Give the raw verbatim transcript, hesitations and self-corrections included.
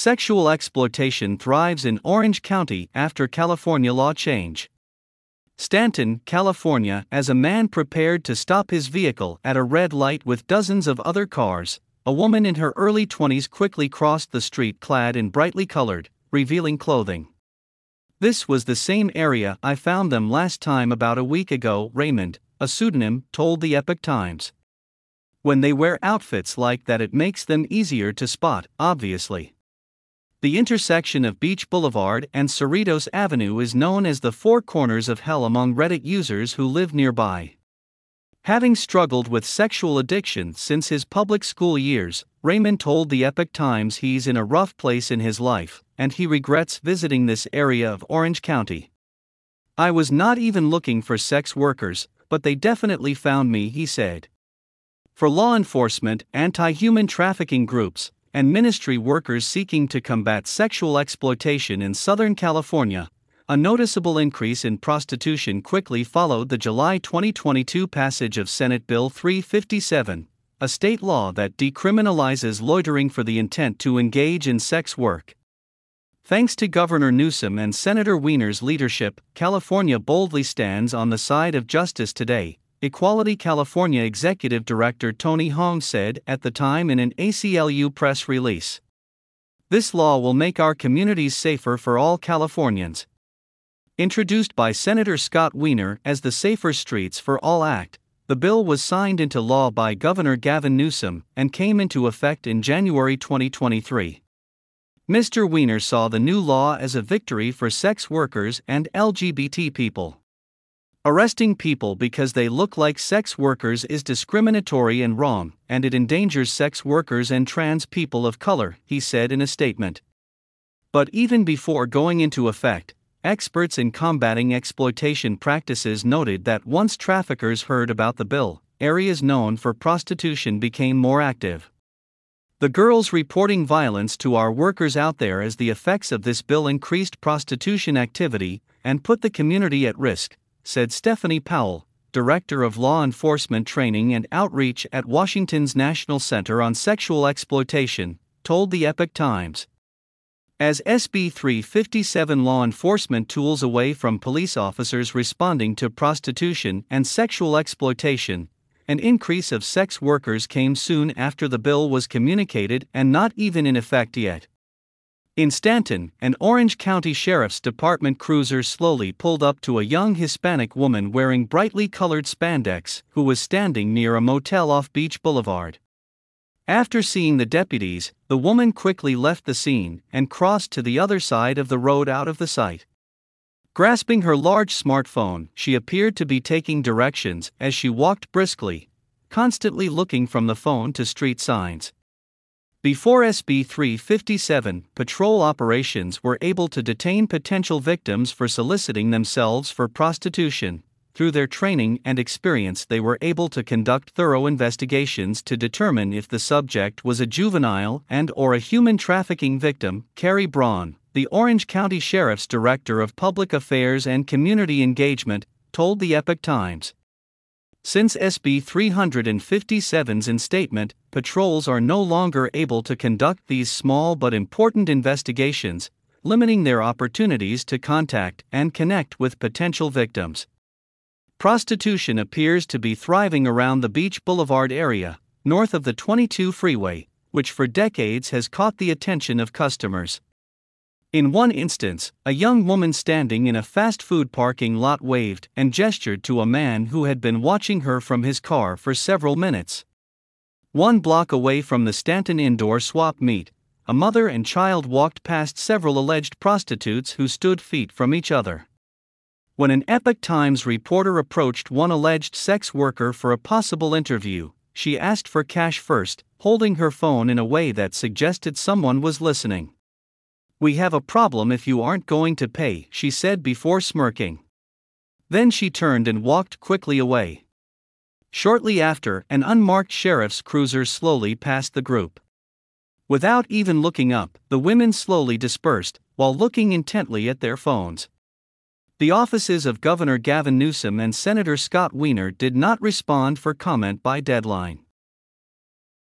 Sexual exploitation thrives in Orange County after California law change. Stanton, California, as a man prepared to stop his vehicle at a red light with dozens of other cars, a woman in her early twenties quickly crossed the street clad in brightly colored, revealing clothing. "This was the same area I found them last time about a week ago," Raymond, a pseudonym, told the Epoch Times. "When they wear outfits like that, it makes them easier to spot, obviously." The intersection of Beach Boulevard and Cerritos Avenue is known as the Four Corners of Hell among Reddit users who live nearby. Having struggled with sexual addiction since his public school years, Raymond told the Epoch Times he's in a rough place in his life, and he regrets visiting this area of Orange County. "I was not even looking for sex workers, but they definitely found me," he said. For law enforcement, anti-human trafficking groups, and ministry workers seeking to combat sexual exploitation in Southern California, a noticeable increase in prostitution quickly followed the July twenty twenty-two passage of Senate Bill three fifty-seven, a state law that decriminalizes loitering for the intent to engage in sex work. Thanks to Governor Newsom and Senator Wiener's leadership, California boldly stands on the side of justice today, Equality California Executive Director Tony Hong said at the time in an A C L U press release. "This law will make our communities safer for all Californians." Introduced by Senator Scott Wiener as the Safer Streets for All Act, the bill was signed into law by Governor Gavin Newsom and came into effect in January twenty twenty-three. Mister Wiener saw the new law as a victory for sex workers and L G B T people. "Arresting people because they look like sex workers is discriminatory and wrong, and it endangers sex workers and trans people of color," he said in a statement. But even before going into effect, experts in combating exploitation practices noted that once traffickers heard about the bill, areas known for prostitution became more active. "The girls reporting violence to our workers out there as the effects of this bill increased prostitution activity and put the community at risk," said Stephanie Powell, Director of Law Enforcement Training and Outreach at Washington's National Center on Sexual Exploitation, told the Epoch Times. As S B three fifty-seven law enforcement tools away from police officers responding to prostitution and sexual exploitation, an increase of sex workers came soon after the bill was communicated and not even in effect yet. In Stanton, an Orange County Sheriff's Department cruiser slowly pulled up to a young Hispanic woman wearing brightly colored spandex who was standing near a motel off Beach Boulevard. After seeing the deputies, the woman quickly left the scene and crossed to the other side of the road out of the sight. Grasping her large smartphone, she appeared to be taking directions as she walked briskly, constantly looking from the phone to street signs. Before S B three fifty-seven, patrol operations were able to detain potential victims for soliciting themselves for prostitution. Through their training and experience, they were able to conduct thorough investigations to determine if the subject was a juvenile and/or a human trafficking victim. Carrie Braun, the Orange County Sheriff's Director of Public Affairs and Community Engagement, told the Epoch Times. Since S B three fifty-seven's instatement, patrols are no longer able to conduct these small but important investigations, limiting their opportunities to contact and connect with potential victims. Prostitution appears to be thriving around the Beach Boulevard area, north of the twenty-two freeway, which for decades has caught the attention of customers. In one instance, a young woman standing in a fast food parking lot waved and gestured to a man who had been watching her from his car for several minutes. One block away from the Stanton indoor swap meet, a mother and child walked past several alleged prostitutes who stood feet from each other. When an Epoch Times reporter approached one alleged sex worker for a possible interview, she asked for cash first, holding her phone in a way that suggested someone was listening. "We have a problem if you aren't going to pay," she said before smirking. Then she turned and walked quickly away. Shortly after, an unmarked sheriff's cruiser slowly passed the group. Without even looking up, the women slowly dispersed, while looking intently at their phones. The offices of Governor Gavin Newsom and Senator Scott Wiener did not respond for comment by deadline.